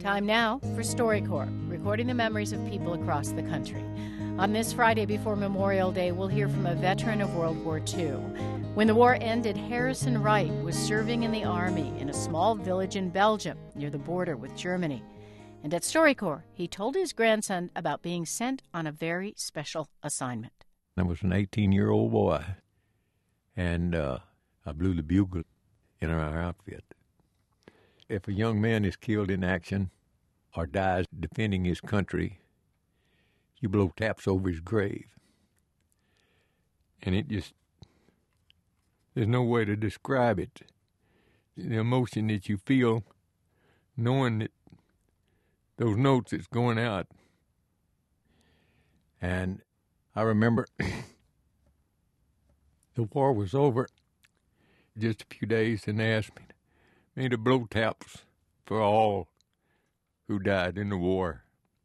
Time now for StoryCorps, recording the memories of people across the country. On this Friday before Memorial Day, we'll hear from a veteran of World War II. When the war ended, Harrison Wright was serving in the Army in a small village in Belgium near the border with Germany. And at StoryCorps, he told his grandson about being sent on a very special assignment. I was an 18-year-old boy, and I blew the bugle in our outfit. If a young man is killed in action or dies defending his country, you blow taps over his grave. And it just, there's no way to describe it. The emotion that you feel knowing that those notes is going out. And I remember the war was over just a few days, and they asked me to blow taps for all who died in the war.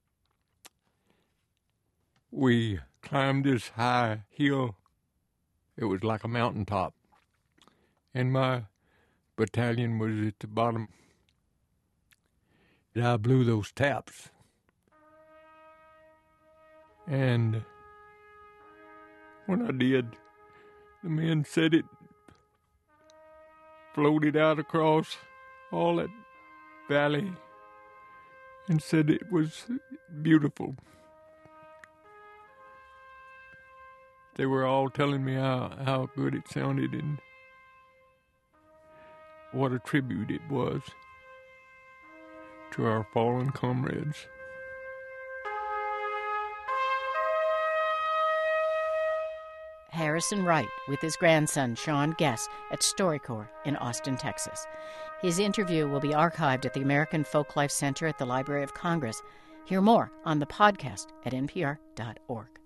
We climbed this high hill. It was like a mountaintop. And my battalion was at the bottom. And I blew those taps. And when I did, the men said it floated out across all that valley and said it was beautiful. They were all telling me how good it sounded and what a tribute it was to our fallen comrades. Harrison Wright with his grandson, Sean Guess, at StoryCorps in Austin, Texas. His interview will be archived at the American Folklife Center at the Library of Congress. Hear more on the podcast at npr.org.